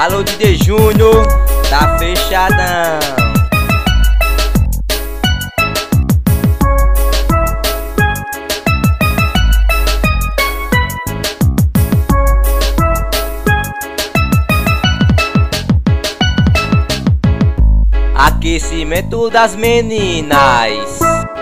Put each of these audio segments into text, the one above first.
Alô DJ Júnior, tá fechadão. Aquecimento das meninas.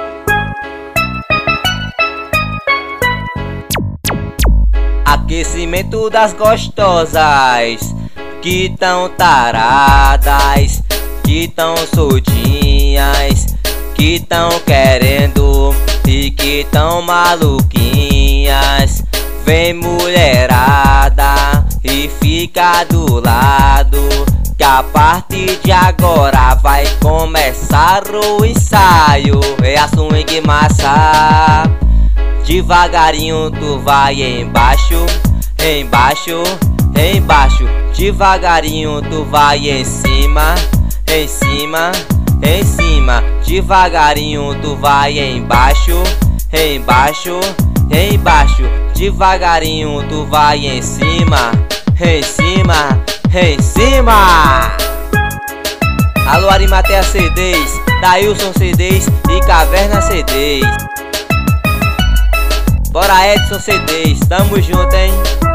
Aquecimento das gostosas, que tão taradas, que tão soltinhas, que tão querendo e que tão maluquinhas. Vem mulherada e fica do lado, que a partir de agora vai começar o ensaio. É a swing massa. Devagarinho tu vai embaixo, embaixo, embaixo. Devagarinho tu vai em cima, em cima, em cima. Devagarinho tu vai embaixo, embaixo, embaixo. Devagarinho tu vai em cima, em cima, em cima. Alô Arimatea CDs, Dailson CDs e Caverna CDs. Bora Edson CDs, tamo junto, hein?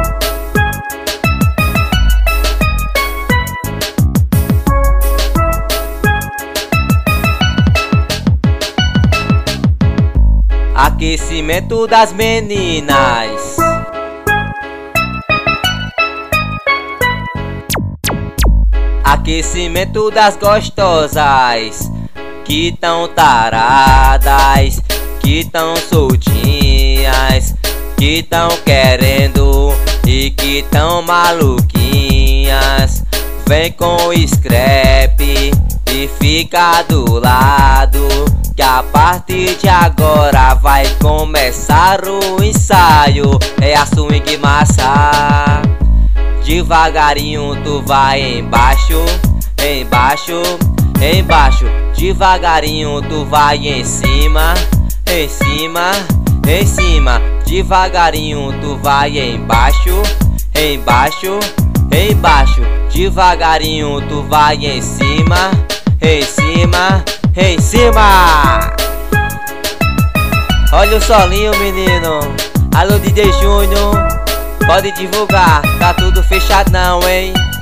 Aquecimento das meninas. Aquecimento das gostosas, que tão taradas, que tão soltinhas, que tão querendo e que tão maluquinhas. Vem com o scrap e fica do lado, que a partir de agora vai começar o ensaio. É a swing massa. Devagarinho tu vai embaixo, embaixo, embaixo. Devagarinho tu vai em cima, em cima, em cima. Devagarinho tu vai embaixo, embaixo, embaixo. Devagarinho tu vai em cima, em cima, em cima. Olha o solinho, menino. Alô DJ Júnior, pode divulgar, tá tudo fechadão, hein?